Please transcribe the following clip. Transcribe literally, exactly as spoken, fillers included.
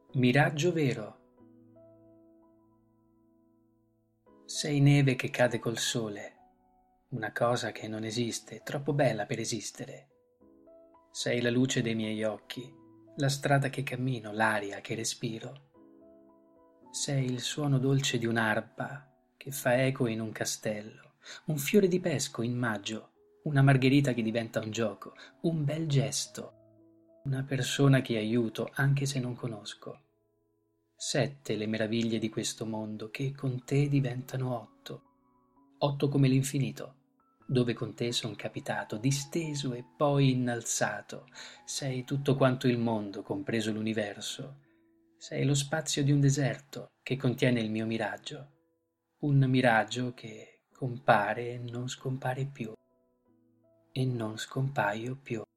Miraggio vero. Sei neve che cade col sole, una cosa che non esiste, troppo bella per esistere. Sei la luce dei miei occhi, la strada che cammino, l'aria che respiro. Sei il suono dolce di un'arpa che fa eco in un castello, un fiore di pesco in maggio, una margherita che diventa un gioco, un bel gesto, una persona che aiuto anche se non conosco. Sette le meraviglie di questo mondo che con te diventano otto, otto come l'infinito, dove con te son capitato, disteso e poi innalzato. Sei tutto quanto il mondo, compreso l'universo. Sei lo spazio di un deserto che contiene il mio miraggio, un miraggio che compare e non scompare più, e non scompaio più.